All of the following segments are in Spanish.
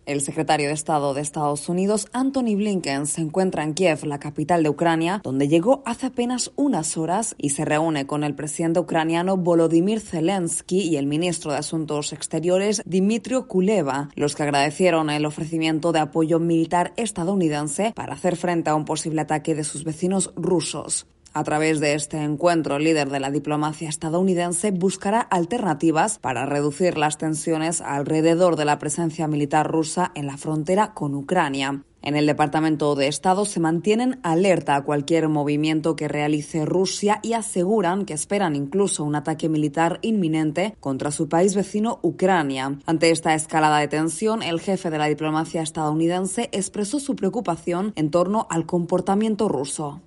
El secretario de Estado de Estados Unidos, Antony Blinken, se encuentra en Kiev, la capital de Ucrania, donde llegó hace apenas unas horas y se reúne con el presidente ucraniano Volodymyr Zelensky y el ministro de Asuntos Exteriores, Dmytro Kuleba, los que agradecieron el ofrecimiento de apoyo militar estadounidense para hacer frente a un posible ataque de sus vecinos rusos. A través de este encuentro, el líder de la diplomacia estadounidense buscará alternativas para reducir las tensiones alrededor de la presencia militar rusa en la frontera con Ucrania. En el Departamento de Estado se mantienen alerta a cualquier movimiento que realice Rusia y aseguran que esperan incluso un ataque militar inminente contra su país vecino Ucrania. Ante esta escalada de tensión, el jefe de la diplomacia estadounidense expresó su preocupación en torno al comportamiento ruso.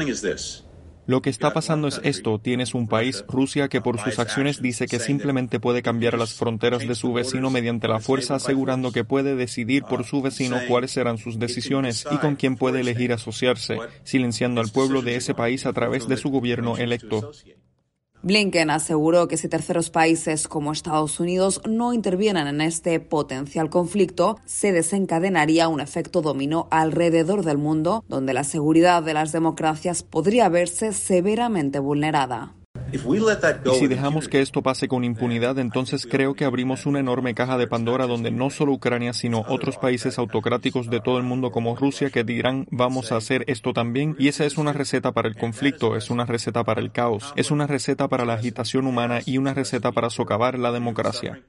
Lo que está pasando es esto. Tienes un país, Rusia, que por sus acciones dice que simplemente puede cambiar las fronteras de su vecino mediante la fuerza, asegurando que puede decidir por su vecino cuáles serán sus decisiones y con quién puede elegir asociarse, silenciando al pueblo de ese país a través de su gobierno electo. Blinken aseguró que si terceros países como Estados Unidos no intervienen en este potencial conflicto, se desencadenaría un efecto dominó alrededor del mundo, donde la seguridad de las democracias podría verse severamente vulnerada. Y si dejamos que esto pase con impunidad, entonces creo que abrimos una enorme caja de Pandora donde no solo Ucrania, sino otros países autocráticos de todo el mundo como Rusia que dirán vamos a hacer esto también, y esa es una receta para el conflicto, es una receta para el caos, es una receta para la agitación humana y una receta para socavar la democracia.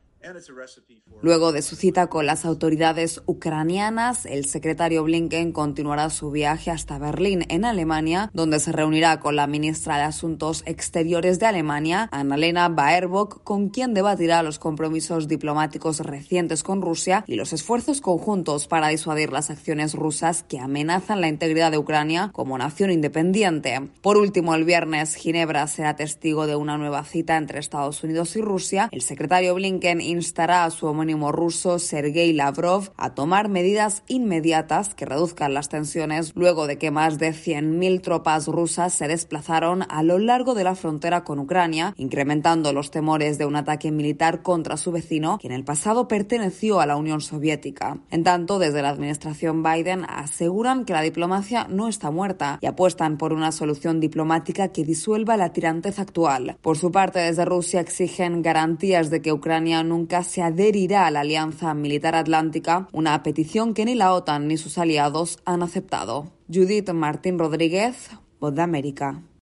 Luego de su cita con las autoridades ucranianas, el secretario Blinken continuará su viaje hasta Berlín, en Alemania, donde se reunirá con la ministra de Asuntos Exteriores de Alemania, Annalena Baerbock, con quien debatirá los compromisos diplomáticos recientes con Rusia y los esfuerzos conjuntos para disuadir las acciones rusas que amenazan la integridad de Ucrania como nación independiente. Por último, el viernes, Ginebra será testigo de una nueva cita entre Estados Unidos y Rusia. El secretario Blinken instará a su homónimo ruso Sergei Lavrov a tomar medidas inmediatas que reduzcan las tensiones luego de que más de 100.000 tropas rusas se desplazaron a lo largo de la frontera con Ucrania, incrementando los temores de un ataque militar contra su vecino, que en el pasado perteneció a la Unión Soviética. En tanto, desde la administración Biden aseguran que la diplomacia no está muerta y apuestan por una solución diplomática que disuelva la tirantez actual. Por su parte, desde Rusia exigen garantías de que Ucrania nunca se adherirá a la Alianza Militar Atlántica, una petición que ni la OTAN ni sus aliados han aceptado. Judith Martín Rodríguez, Voz de América.